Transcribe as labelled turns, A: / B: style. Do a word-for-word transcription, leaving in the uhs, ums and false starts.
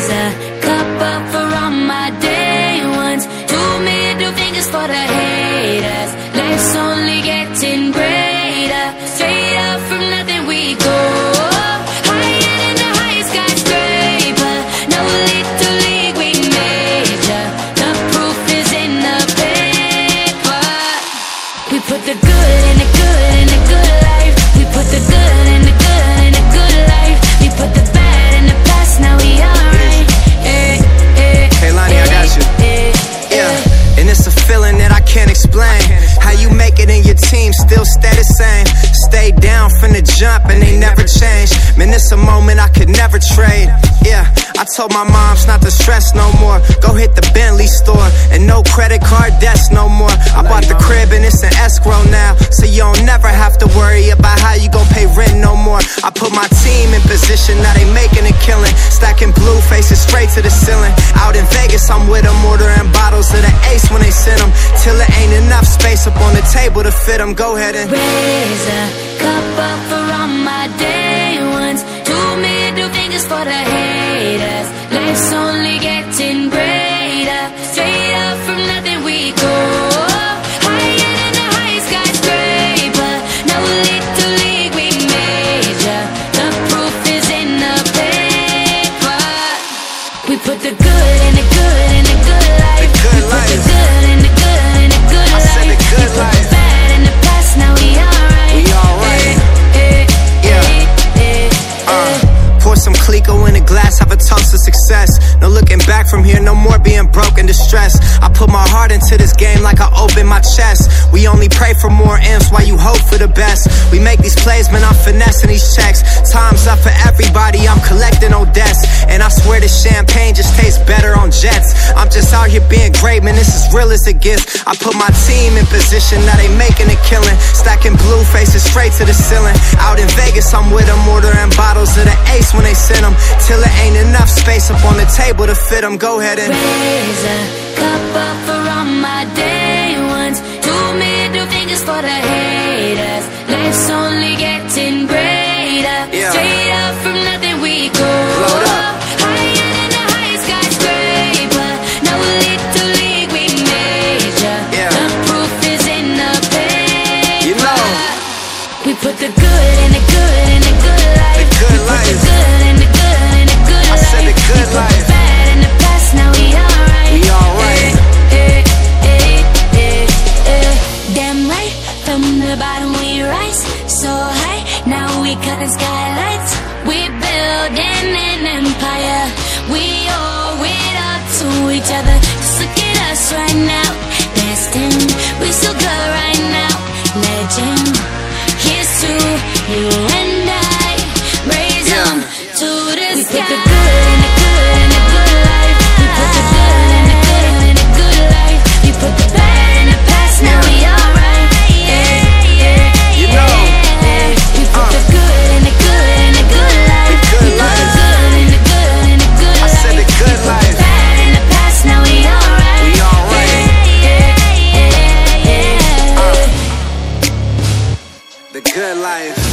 A: Raise a cup up for all my day ones. Two middle fingers for the haters. Life's only getting greater. Straight up from nothing we go. Higher than the highest skyscraper. No little league we major. The proof is in the paper. We put the good in the good in the good life. We put the good in the good in the good life. We put the bad in the past, now we alright. Eh, eh,
B: hey Lonnie, I got you.
A: eh,
B: Yeah,
A: eh.
B: and it's a feeling that I can't explain. How you make it in your team still stay the same. Stay down from the jump and they never change. Man, it's a moment I could never trade. Yeah, I told my moms not to stress no more. Go hit the Bentley store and no credit card debts no more. I bought the crib and it's an escrow now, so you don't never have to worry about how you gon' pay rent no more. I put my team in position, now they making a killing. Stacking blue faces straight to the ceiling. Out in Vegas, I'm with them, ordering bottles of the Ace when they send them, till it ain't enough space up on the table to fit them. Go ahead and
A: raise a cup up for all my day ones. Two middle fingers for the haters. Life's only getting greater. Straight up from nothing we go. Higher than the highest skyscraper. No little league we major. The proof is in the paper. We put the good in the good in the good life.
B: The good
A: we put
B: life.
A: the good in the good in the good
B: I
A: life.
B: said the good
A: we put
B: life.
A: the bad in the past, now we alright.
B: We alright.
A: Eh, eh,
B: Yeah.
A: eh, eh,
B: Uh,
A: eh.
B: pour some Clico in a glass, have a toast to success. No looking back from here, no more being broke and distressed. I put my heart into this game like I open my chest. We only pray for more M's while you hope for the best. We make these plays, man, I'm finessing these checks. Time's up for everybody, I'm collecting no debts. And I swear this champagne just tastes better on jets. I'm just out here being great, man, this is real as it gets. I put my team in position, now they making a killing. Stacking blue faces straight to the ceiling. Out in Vegas, I'm with them, ordering bottles of the Ace when they send them, till it ain't enough space up on the table to fit them. Go ahead and
A: raise a cup up for all my day ones. Two middle fingers for the haters. Life's only getting greater.
B: Yeah.
A: Straight up from nothing we go.
B: Load up.
A: Higher than the highest skyscraper. No little league we major.
B: Yeah.
A: The proof is in the paper.
B: You know.
A: We put the good in the good in the good life.
B: The good
A: we put
B: life.
A: the good in the good in the good
B: I
A: life.
B: said the good
A: we put
B: life.
A: the bad in the past, now we alright.
B: We alright.
A: Eh, eh, eh, eh, eh. Damn right, from the bottom we rise so high. Now we cutting skylights. We building an empire. We owe it up to each other. Just look at us right now. Destined, we so good right now. Legend, here's to you and I. Raise
B: Yeah.
A: them to the we sky. Put the good in the good in the good life. We put the good in the good in the good life. We put the bad in the past, now
B: Yeah.
A: we alright. Yeah, yeah,
B: You
A: yeah.
B: know.
A: We put
B: Uh.
A: the good in the good in the good life.
B: The good
A: we put the
B: life.
A: good in the good in the good
B: I
A: life.
B: said the good
A: we put
B: life.
A: the bad in the past, now we alright.
B: We alright.
A: Yeah, yeah, yeah, yeah.
B: The good life.